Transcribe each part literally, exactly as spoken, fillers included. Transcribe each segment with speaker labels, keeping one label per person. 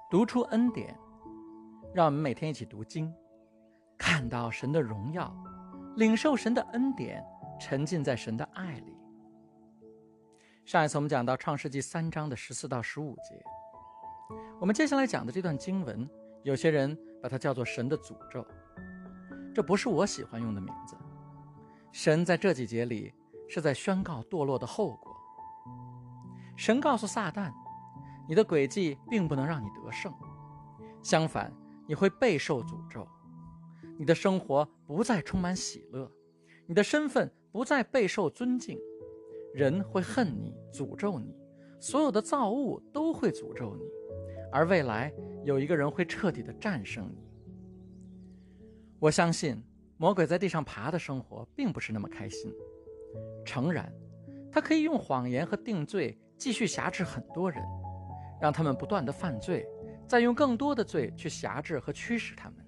Speaker 1: 读出恩典，让我们每天一起读经，看到神的荣耀，领受神的恩典，沉浸在神的爱里。上一次我们讲到创世纪三章的十四到十五节，我们接下来讲的这段经文，有些人把它叫做神的诅咒，这不是我喜欢用的名字。神在这几节里是在宣告堕落的后果。神告诉撒旦，你的诡计并不能让你得胜，相反，你会备受诅咒。你的生活不再充满喜乐，你的身份不再备受尊敬，人会恨你，诅咒你，所有的造物都会诅咒你，而未来有一个人会彻底的战胜你。我相信魔鬼在地上爬的生活并不是那么开心。诚然，他可以用谎言和定罪继续辖制很多人，让他们不断的犯罪，再用更多的罪去辖制和驱使他们。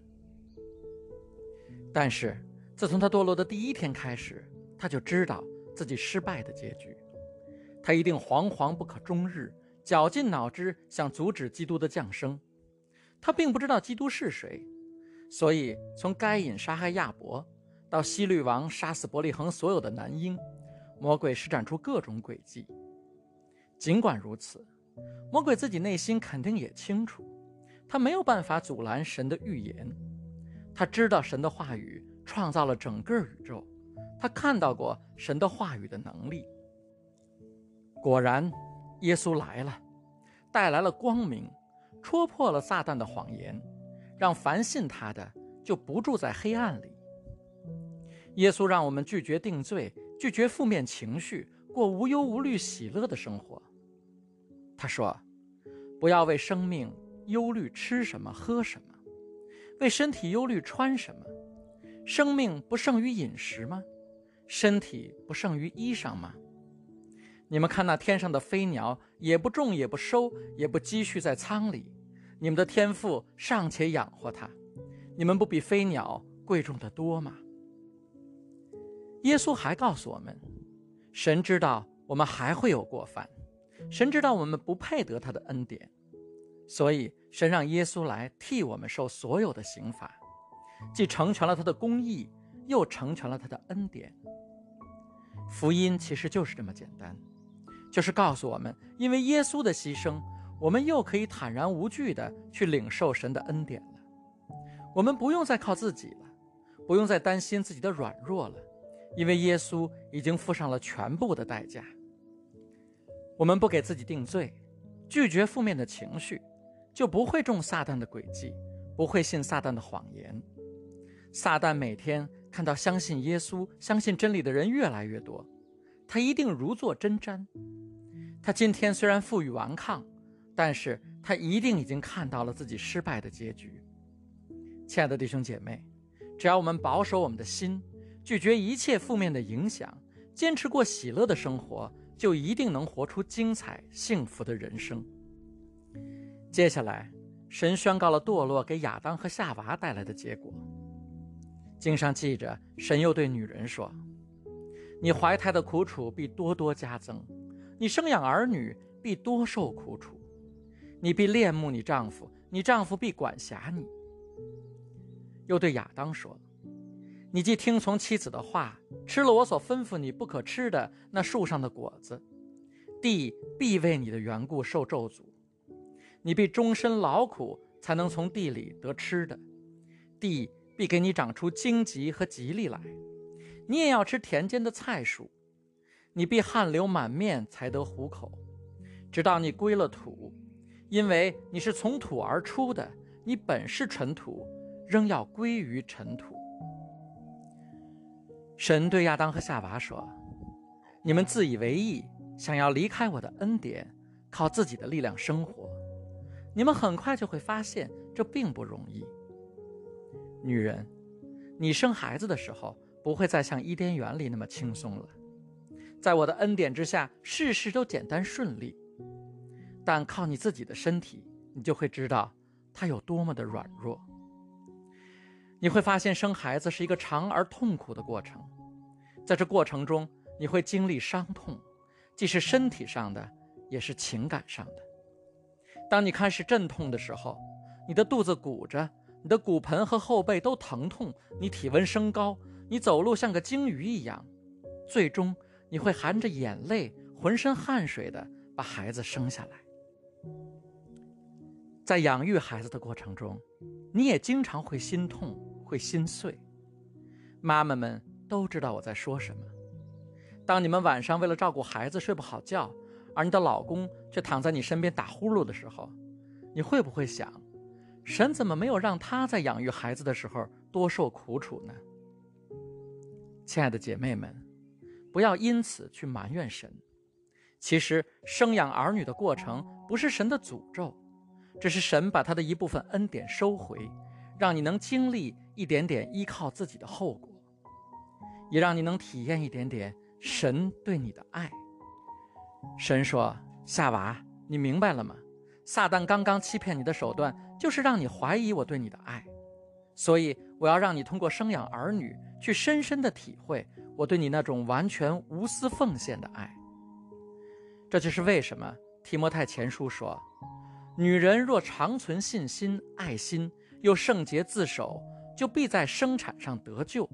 Speaker 1: 但是自从他堕落的第一天开始，他就知道自己失败的结局，他一定惶惶不可终日，绞尽脑汁想阻止基督的降生。他并不知道基督是谁，所以从该隐杀害亚伯到希律王杀死伯利恒所有的男婴，魔鬼施展出各种诡计。尽管如此，魔鬼自己内心肯定也清楚，他没有办法阻拦神的预言。他知道神的话语创造了整个宇宙，他看到过神的话语的能力。果然，耶稣来了，带来了光明，戳破了撒旦的谎言，让凡信他的就不住在黑暗里。耶稣让我们拒绝定罪，拒绝负面情绪，过无忧无虑喜乐的生活。他说，不要为生命忧虑吃什么喝什么，为身体忧虑穿什么。生命不胜于饮食吗？身体不胜于衣裳吗？你们看那天上的飞鸟，也不种也不收，也不积蓄在仓里，你们的天父尚且养活它，你们不比飞鸟贵重得多吗？耶稣还告诉我们，神知道我们还会有过犯，神知道我们不配得他的恩典，所以神让耶稣来替我们受所有的刑罚，既成全了他的公义，又成全了他的恩典。福音其实就是这么简单，就是告诉我们，因为耶稣的牺牲，我们又可以坦然无惧地去领受神的恩典了。我们不用再靠自己了，不用再担心自己的软弱了，因为耶稣已经付上了全部的代价。我们不给自己定罪，拒绝负面的情绪，就不会中撒旦的诡计，不会信撒旦的谎言。撒旦每天看到相信耶稣、相信真理的人越来越多，他一定如坐针毡。他今天虽然负隅顽抗，但是他一定已经看到了自己失败的结局。亲爱的弟兄姐妹，只要我们保守我们的心，拒绝一切负面的影响，坚持过喜乐的生活，就一定能活出精彩幸福的人生。接下来，神宣告了堕落给亚当和夏娃带来的结果。经上记着，神又对女人说，你怀胎的苦楚必多多加增，你生养儿女必多受苦楚，你必恋慕你丈夫，你丈夫必管辖你。又对亚当说，你既听从妻子的话，吃了我所吩咐你不可吃的那树上的果子，地必为你的缘故受咒诅，你必终身劳苦，才能从地里得吃的，地必给你长出荆棘和吉利来，你也要吃田间的菜蔬，你必汗流满面才得糊口，直到你归了土，因为你是从土而出的，你本是尘土，仍要归于尘土。神对亚当和夏娃说，你们自以为义，想要离开我的恩典，靠自己的力量生活，你们很快就会发现这并不容易。女人，你生孩子的时候不会再像伊甸园里那么轻松了，在我的恩典之下，事事都简单顺利，但靠你自己的身体，你就会知道它有多么的软弱。你会发现生孩子是一个长而痛苦的过程，在这过程中你会经历伤痛，既是身体上的，也是情感上的。 当你开始阵痛的时候，你的肚子鼓着，你的骨盆和后背都疼痛，你体温升高，你走路像个鲸鱼一样，最终你会含着眼泪，浑身汗水的把孩子生下来。在养育孩子的过程中，你也经常会心痛，会心碎。妈妈们都知道我在说什么。当你们晚上为了照顾孩子睡不好觉，而你的老公却躺在你身边打呼噜的时候，你会不会想，神怎么没有让他在养育孩子的时候多受苦楚呢？亲爱的姐妹们，不要因此去埋怨神。其实生养儿女的过程不是神的诅咒，只是神把他的一部分恩典收回，让你能经历一点点依靠自己的后果，也让你能体验一点点神对你的爱。神说，夏娃，你明白了吗？撒旦刚刚欺骗你的手段就是让你怀疑我对你的爱，所以我要让你通过生养儿女去深深地体会我对你那种完全无私奉献的爱。这就是为什么提摩太前书说，女人若常存信心、爱心，又圣洁自守，就必在生产上得救。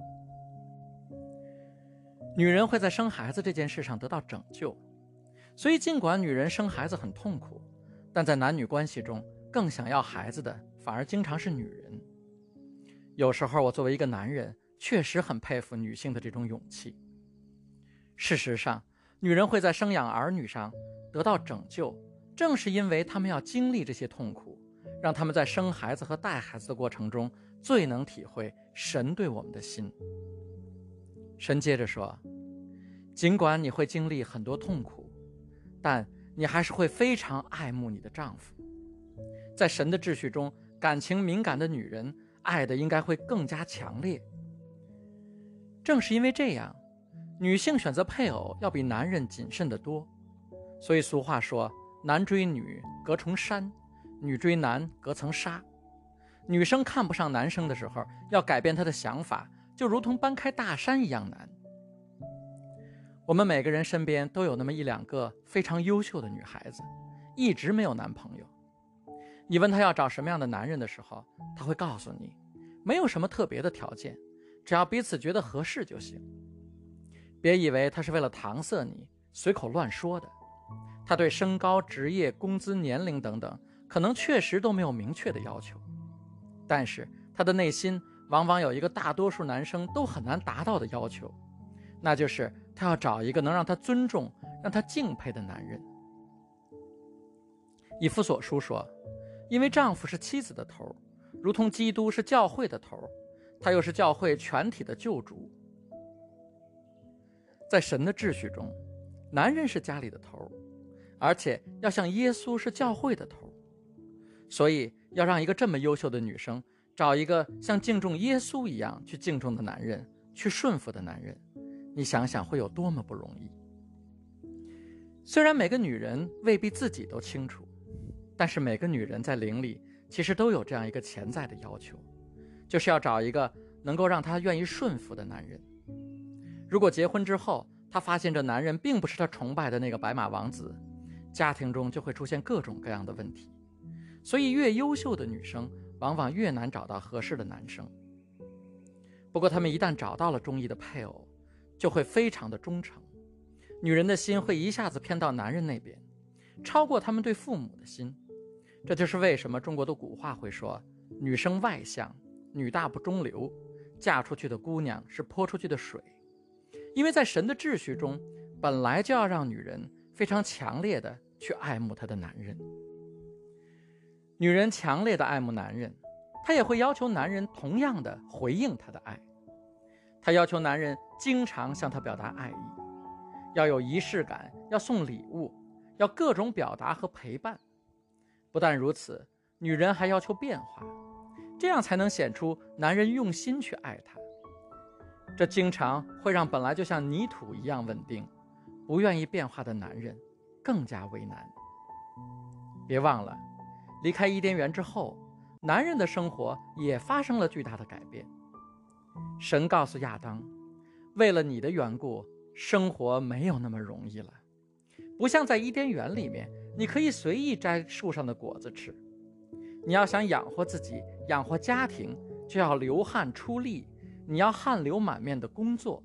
Speaker 1: 女人会在生孩子这件事上得到拯救，所以尽管女人生孩子很痛苦，但在男女关系中更想要孩子的反而经常是女人。有时候我作为一个男人，确实很佩服女性的这种勇气。事实上，女人会在生养儿女上得到拯救，正是因为她们要经历这些痛苦，让她们在生孩子和带孩子的过程中最能体会神对我们的心。神接着说，尽管你会经历很多痛苦，但你还是会非常爱慕你的丈夫。在神的秩序中，感情敏感的女人爱的应该会更加强烈。正是因为这样，女性选择配偶要比男人谨慎得多。所以俗话说，男追女隔重山，女追男隔层纱。女生看不上男生的时候，要改变她的想法，就如同搬开大山一样难。我们每个人身边都有那么一两个非常优秀的女孩子，一直没有男朋友。你问她要找什么样的男人的时候，她会告诉你，没有什么特别的条件，只要彼此觉得合适就行。别以为她是为了搪塞你，随口乱说的。她对身高、职业、工资、年龄等等，可能确实都没有明确的要求，但是她的内心往往有一个大多数男生都很难达到的要求，那就是她要找一个能让她尊重、让她敬佩的男人。以弗所书说，因为丈夫是妻子的头，如同基督是教会的头，他又是教会全体的救主。在神的秩序中，男人是家里的头，而且要像耶稣是教会的头。所以要让一个这么优秀的女生找一个像敬重耶稣一样去敬重的男人，去顺服的男人，你想想会有多么不容易。虽然每个女人未必自己都清楚，但是每个女人在灵里其实都有这样一个潜在的要求，就是要找一个能够让她愿意顺服的男人。如果结婚之后她发现这男人并不是她崇拜的那个白马王子，家庭中就会出现各种各样的问题。所以越优秀的女生往往越难找到合适的男生。不过她们一旦找到了中意的配偶，就会非常的忠诚，女人的心会一下子偏到男人那边，超过他们对父母的心。这就是为什么中国的古话会说，女生外向，女大不中留，嫁出去的姑娘是泼出去的水。因为在神的秩序中，本来就要让女人非常强烈的去爱慕她的男人。女人强烈的爱慕男人，她也会要求男人同样的回应她的爱。她要求男人经常向她表达爱意，要有仪式感，要送礼物，要各种表达和陪伴。不但如此，女人还要求变化，这样才能显出男人用心去爱她。这经常会让本来就像泥土一样稳定，不愿意变化的男人更加为难。别忘了，离开伊甸园之后，男人的生活也发生了巨大的改变。神告诉亚当，为了你的缘故，生活没有那么容易了，不像在伊甸园里面， 你可以随意摘树上的果子吃。你要想养活自己，养活家庭，就要流汗出力，你要汗流满面的工作。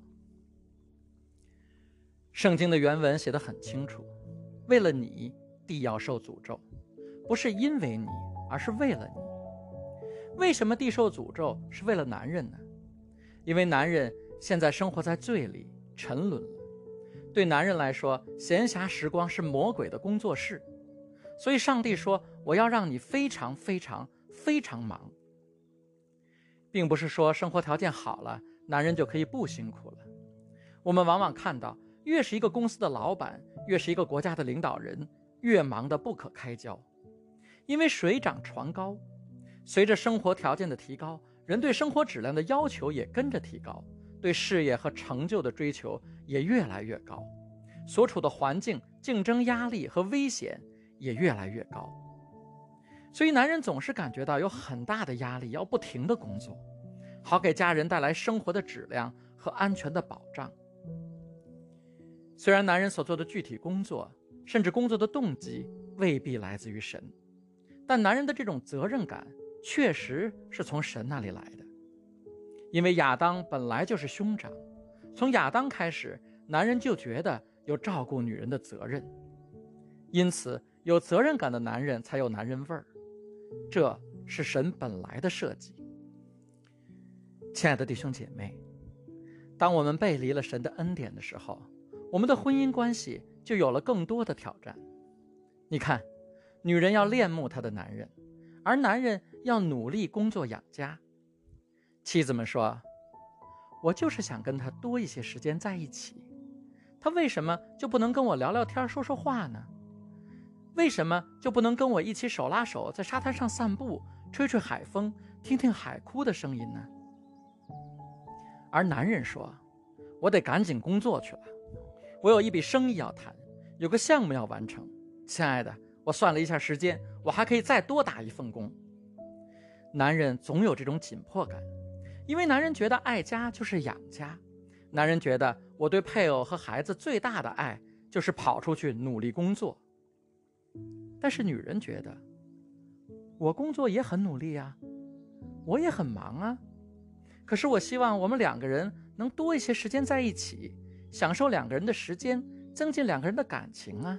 Speaker 1: 圣经的原文写得很清楚，为了你，地要受诅咒，不是因为你，而是为了你。为什么地受诅咒是为了男人呢？因为男人现在生活在罪里，沉沦了。对男人来说，闲暇时光是魔鬼的工作室，所以上帝说，我要让你非常非常非常忙。并不是说生活条件好了，男人就可以不辛苦了。我们往往看到，越是一个公司的老板，越是一个国家的领导人，越忙得不可开交。因为水涨船高，随着生活条件的提高，人对生活质量的要求也跟着提高，对事业和成就的追求也越来越高，所处的环境、竞争压力和危险也越来越高。所以男人总是感觉到有很大的压力，要不停地工作，好给家人带来生活的质量和安全的保障。虽然男人所做的具体工作，甚至工作的动机未必来自于神，但男人的这种责任感确实是从神那里来的。因为亚当本来就是兄长，从亚当开始，男人就觉得有照顾女人的责任，因此有责任感的男人才有男人味儿，这是神本来的设计。亲爱的弟兄姐妹，当我们背离了神的恩典的时候，我们的婚姻关系就有了更多的挑战。你看，女人要恋慕她的男人，而男人要努力工作养家。妻子们说，我就是想跟他多一些时间在一起，他为什么就不能跟我聊聊天说说话呢？为什么就不能跟我一起手拉手在沙滩上散步，吹吹海风，听听海哭的声音呢？而男人说，我得赶紧工作去了，我有一笔生意要谈，有个项目要完成，亲爱的，我算了一下时间，我还可以再多打一份工。男人总有这种紧迫感，因为男人觉得爱家就是养家，男人觉得我对配偶和孩子最大的爱就是跑出去努力工作。但是女人觉得，我工作也很努力啊，我也很忙啊，可是我希望我们两个人能多一些时间在一起，享受两个人的时间，增进两个人的感情啊。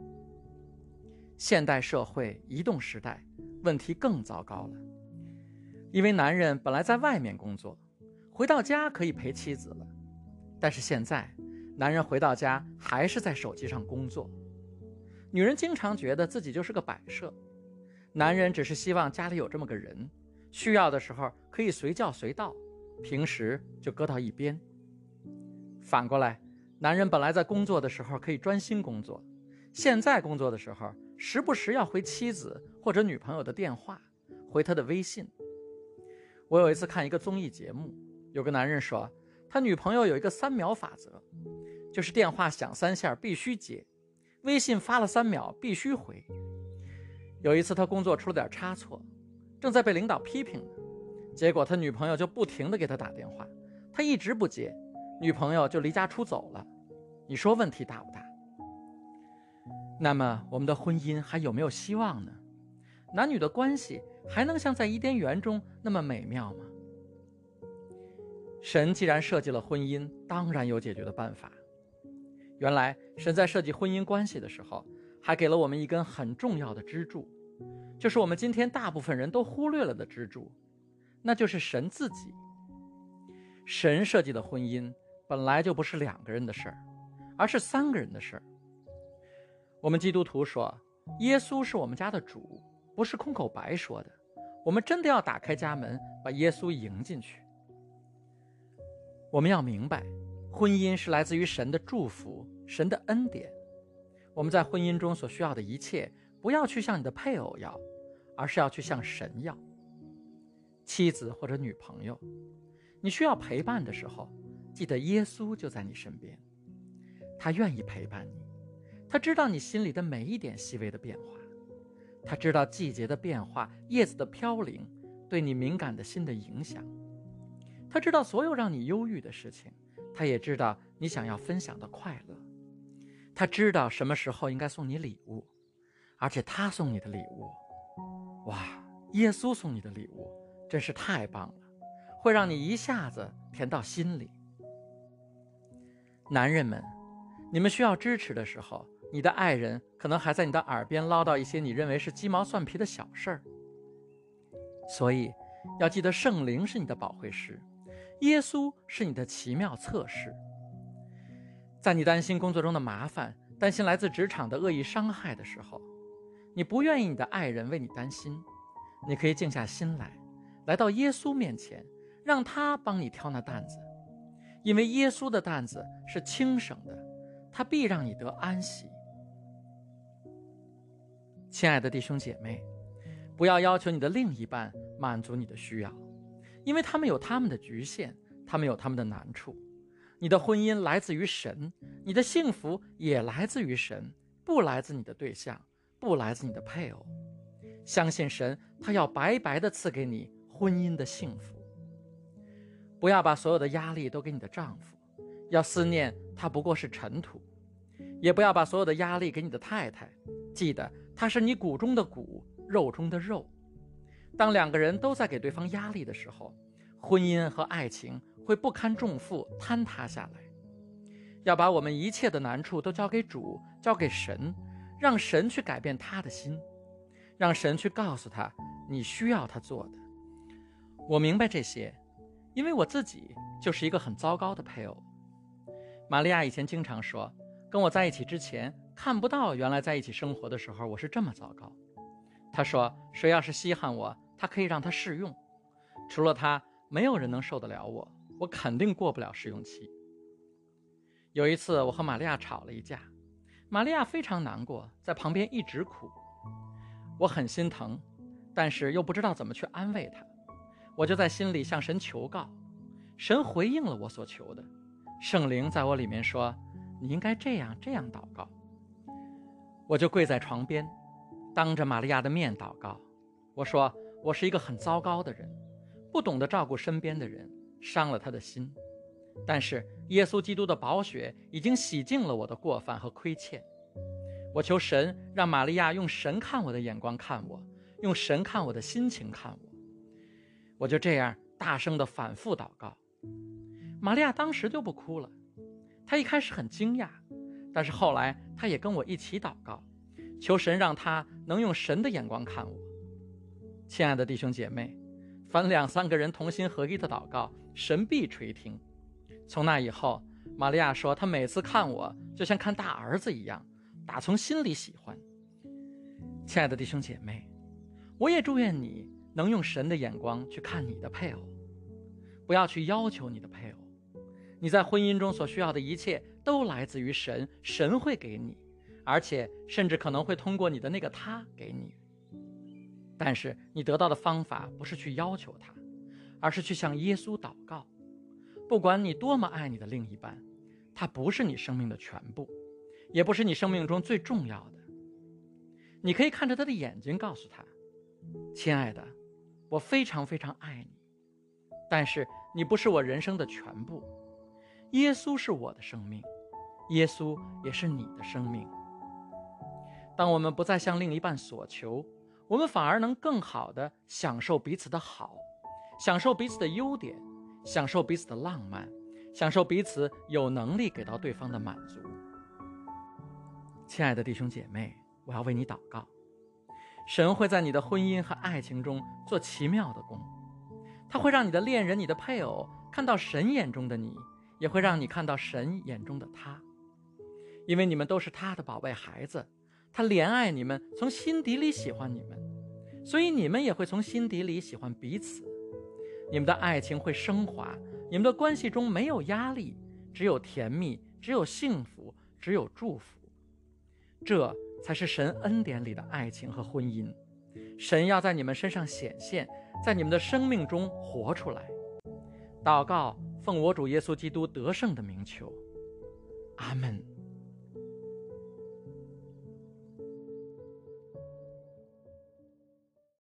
Speaker 1: 现代社会移动时代，问题更糟糕了。因为男人本来在外面工作，回到家可以陪妻子了，但是现在男人回到家还是在手机上工作。女人经常觉得自己就是个摆设，男人只是希望家里有这么个人，需要的时候可以随叫随到，平时就搁到一边。反过来，男人本来在工作的时候可以专心工作，现在工作的时候时不时要回妻子或者女朋友的电话，回她的微信。我有一次看一个综艺节目，有个男人说，他女朋友有一个三秒法则，就是电话响三下必须接，微信发了三秒必须回。有一次他工作出了点差错，正在被领导批评呢，结果他女朋友就不停地给他打电话，他一直不接，女朋友就离家出走了。你说问题大不大？那么我们的婚姻还有没有希望呢？男女的关系还能像在伊甸园中那么美妙吗？神既然设计了婚姻，当然有解决的办法。原来神在设计婚姻关系的时候，还给了我们一根很重要的支柱，就是我们今天大部分人都忽略了的支柱，那就是神自己。神设计的婚姻本来就不是两个人的事儿，而是三个人的事儿。我们基督徒说，耶稣是我们家的主，不是空口白说的，我们真的要打开家门，把耶稣迎进去。我们要明白，婚姻是来自于神的祝福，神的恩典。我们在婚姻中所需要的一切，不要去向你的配偶要，而是要去向神要。妻子或者女朋友，你需要陪伴的时候，记得耶稣就在你身边，他愿意陪伴你，他知道你心里的每一点细微的变化，他知道季节的变化，叶子的飘零对你敏感的心的影响，他知道所有让你忧郁的事情，他也知道你想要分享的快乐，他知道什么时候应该送你礼物， 而且他送你的礼物，哇，耶稣送你的礼物真是太棒了，会让你一下子甜到心里。男人们，你们需要支持的时候，你的爱人可能还在你的耳边唠叨一些你认为是鸡毛蒜皮的小事儿。所以要记得，圣灵是你的保惠师，耶稣是你的奇妙测试。在你担心工作中的麻烦，担心来自职场的恶意伤害的时候，你不愿意你的爱人为你担心，你可以静下心来，来到耶稣面前，让他帮你挑那担子，因为耶稣的担子是轻省的，他必让你得安息。亲爱的弟兄姐妹，不要要求你的另一半满足你的需要，因为他们有他们的局限，他们有他们的难处。你的婚姻来自于神，你的幸福也来自于神，不来自你的对象，不来自你的配偶。相信神，他要白白地赐给你婚姻的幸福。不要把所有的压力都给你的丈夫，要思念他不过是尘土。也不要把所有的压力给你的太太，记得他是你骨中的骨，肉中的肉。当两个人都在给对方压力的时候，婚姻和爱情会不堪重负，坍塌下来。要把我们一切的难处都交给主，交给神，让神去改变他的心，让神去告诉他你需要他做的。我明白这些，因为我自己就是一个很糟糕的配偶。玛利亚以前经常说，跟我在一起之前看不到原来在一起生活的时候我是这么糟糕。她说，谁要是稀罕我，他可以让他试用，除了他没有人能受得了我，我肯定过不了试用期。有一次我和玛利亚吵了一架，玛利亚非常难过，在旁边一直哭。我很心疼，但是又不知道怎么去安慰她，我就在心里向神求告。神回应了我所求的，圣灵在我里面说，你应该这样这样祷告。我就跪在床边，当着玛利亚的面祷告。我说，我是一个很糟糕的人，不懂得照顾身边的人，伤了他的心。但是耶稣基督的宝血已经洗净了我的过犯和亏欠。我求神让玛利亚用神看我的眼光看我，用神看我的心情看我。我就这样大声地反复祷告。玛利亚当时就不哭了，她一开始很惊讶，但是后来她也跟我一起祷告，求神让她能用神的眼光看我。亲爱的弟兄姐妹，凡两三个人同心合一的祷告，神必垂听。从那以后，玛利亚说，她每次看我就像看大儿子一样，打从心里喜欢。亲爱的弟兄姐妹，我也祝愿你能用神的眼光去看你的配偶，不要去要求你的配偶。你在婚姻中所需要的一切都来自于神，神会给你，而且甚至可能会通过你的那个他给你。但是你得到的方法不是去要求他，而是去向耶稣祷告。不管你多么爱你的另一半，他不是你生命的全部，也不是你生命中最重要的。你可以看着他的眼睛告诉他，亲爱的，我非常非常爱你，但是你不是我人生的全部。耶稣是我的生命，耶稣也是你的生命。当我们不再向另一半索求，我们反而能更好地享受彼此的好，享受彼此的优点，享受彼此的浪漫，享受彼此有能力给到对方的满足。亲爱的弟兄姐妹，我要为你祷告。神会在你的婚姻和爱情中做奇妙的工，他会让你的恋人、你的配偶看到神眼中的你，也会让你看到神眼中的他。因为你们都是他的宝贝孩子，他怜爱你们，从心底里喜欢你们，所以你们也会从心底里喜欢彼此。你们的爱情会升华，你们的关系中没有压力，只有甜蜜，只有幸福，只有祝福。这才是神恩典里的爱情和婚姻。神要在你们身上显现，在你们的生命中活出来。祷告，奉我主耶稣基督得胜的名求，阿们。